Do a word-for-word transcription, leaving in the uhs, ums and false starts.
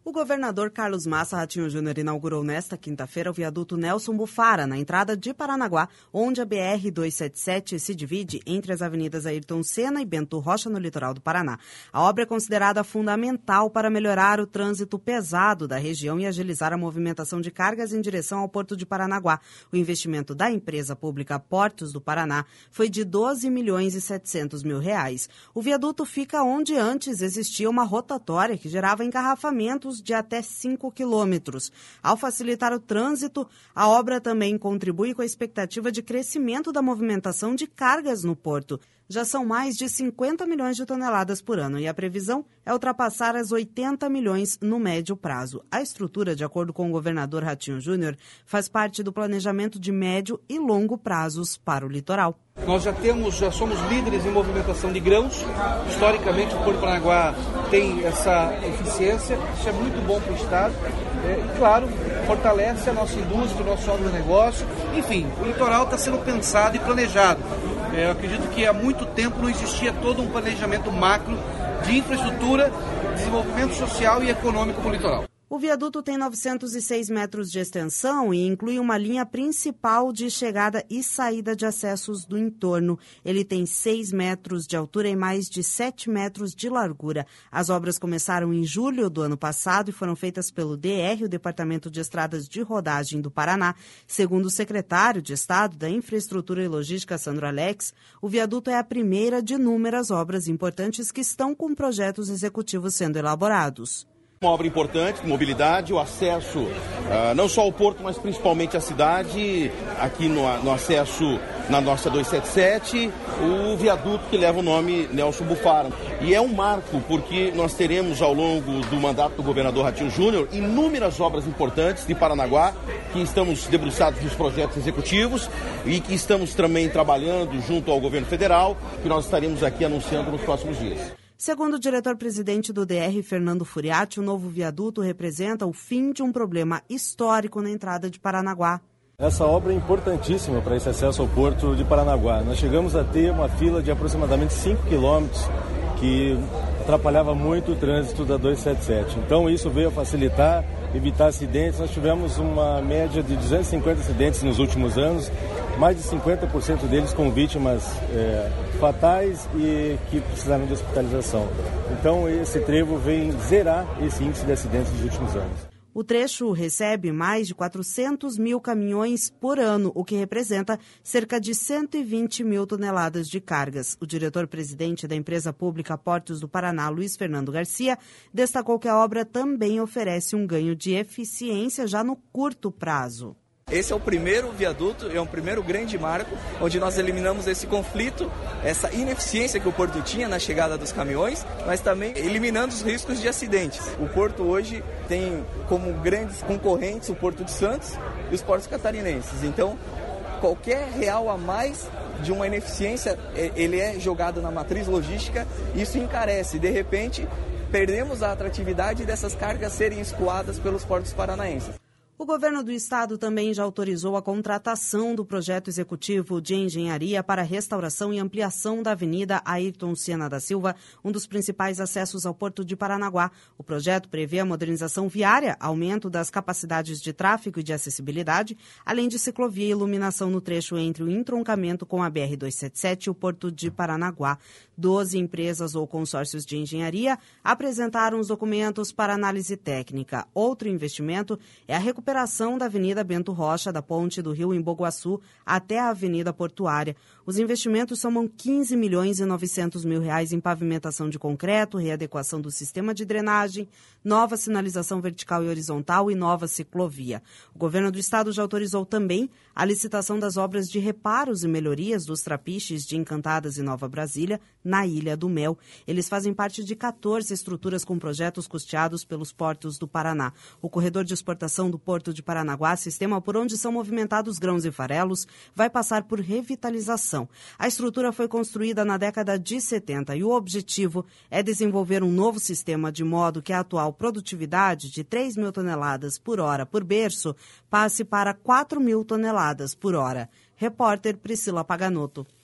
O governador Carlos Massa Ratinho Júnior inaugurou nesta quinta-feira o viaduto Nelson Bufara, na entrada de Paranaguá, onde a B R duzentos e setenta e sete se divide entre as avenidas Ayrton Senna e Bento Rocha, no litoral do Paraná. A obra é considerada fundamental para melhorar o trânsito pesado da região e agilizar a movimentação de cargas em direção ao Porto de Paranaguá. O investimento da empresa pública Portos do Paraná foi de doze milhões e setecentos mil reais. O viaduto fica onde antes existia uma rotatória que gerava engarrafamentos de até cinco quilômetros. Ao facilitar o trânsito, a obra também contribui com a expectativa de crescimento da movimentação de cargas no porto. Já são mais de cinquenta milhões de toneladas por ano e a previsão é ultrapassar as oitenta milhões no médio prazo. A estrutura, de acordo com o governador Ratinho Júnior, faz parte do planejamento de médio e longo prazos para o litoral. Nós já temos, já somos líderes em movimentação de grãos. Historicamente, o Porto de Paranaguá tem essa eficiência. Isso é muito bom para o Estado. É, e, claro, fortalece a nossa indústria, o nosso agronegócio. Enfim, o litoral está sendo pensado e planejado. É, eu acredito que há muito tempo não existia todo um planejamento macro de infraestrutura, desenvolvimento social e econômico para o litoral. O viaduto tem novecentos e seis metros de extensão e inclui uma linha principal de chegada e saída de acessos do entorno. Ele tem seis metros de altura e mais de sete metros de largura. As obras começaram em julho do ano passado e foram feitas pelo D R, o Departamento de Estradas de Rodagem do Paraná. Segundo o secretário de Estado da Infraestrutura e Logística, Sandro Alex, o viaduto é a primeira de inúmeras obras importantes que estão com projetos executivos sendo elaborados. Uma obra importante de mobilidade, o acesso uh, não só ao porto, mas principalmente à cidade, aqui no, no acesso na nossa duzentos e setenta e sete, o viaduto que leva o nome Nelson Bufara. E é um marco porque nós teremos ao longo do mandato do governador Ratinho Júnior inúmeras obras importantes de Paranaguá, que estamos debruçados nos projetos executivos e que estamos também trabalhando junto ao governo federal, que nós estaremos aqui anunciando nos próximos dias. Segundo o diretor-presidente do D R, Fernando Furiati, o novo viaduto representa o fim de um problema histórico na entrada de Paranaguá. Essa obra é importantíssima para esse acesso ao Porto de Paranaguá. Nós chegamos a ter uma fila de aproximadamente cinco quilômetros que atrapalhava muito o trânsito da duzentos e setenta e sete. Então isso veio a facilitar, evitar acidentes. Nós tivemos uma média de duzentos e cinquenta acidentes nos últimos anos, mais de cinquenta por cento deles com vítimas é, fatais e que precisaram de hospitalização. Então esse trevo vem zerar esse índice de acidentes dos últimos anos. O trecho recebe mais de quatrocentos mil caminhões por ano, o que representa cerca de cento e vinte mil toneladas de cargas. O diretor-presidente da empresa pública Portos do Paraná, Luiz Fernando Garcia, destacou que a obra também oferece um ganho de eficiência já no curto prazo. Esse é o primeiro viaduto, é um primeiro grande marco, onde nós eliminamos esse conflito, essa ineficiência que o Porto tinha na chegada dos caminhões, mas também eliminando os riscos de acidentes. O Porto hoje tem como grandes concorrentes o Porto de Santos e os portos catarinenses. Então, qualquer real a mais de uma ineficiência, ele é jogado na matriz logística, isso encarece. De repente, perdemos a atratividade dessas cargas serem escoadas pelos portos paranaenses. O governo do estado também já autorizou a contratação do projeto executivo de engenharia para restauração e ampliação da Avenida Ayrton Senna da Silva, um dos principais acessos ao Porto de Paranaguá. O projeto prevê a modernização viária, aumento das capacidades de tráfego e de acessibilidade, além de ciclovia e iluminação no trecho entre o entroncamento com a B R duzentos e setenta e sete e o Porto de Paranaguá. Doze empresas ou consórcios de engenharia apresentaram os documentos para análise técnica. Outro investimento é a recuperação recuperação da Avenida Bento Rocha, da ponte do Rio Emboguaçu até a Avenida Portuária. Os investimentos somam quinze milhões e novecentos mil reais em pavimentação de concreto, readequação do sistema de drenagem, nova sinalização vertical e horizontal e nova ciclovia. O governo do estado já autorizou também a licitação das obras de reparos e melhorias dos trapiches de Encantadas e Nova Brasília, na Ilha do Mel. Eles fazem parte de quatorze estruturas com projetos custeados pelos portos do Paraná. O corredor de exportação do Porto de Paranaguá, sistema por onde são movimentados grãos e farelos, vai passar por revitalização. A estrutura foi construída na década de setenta e o objetivo é desenvolver um novo sistema de modo que a atual produtividade de três mil toneladas por hora por berço passe para quatro mil toneladas por hora. Repórter Priscila Paganotto.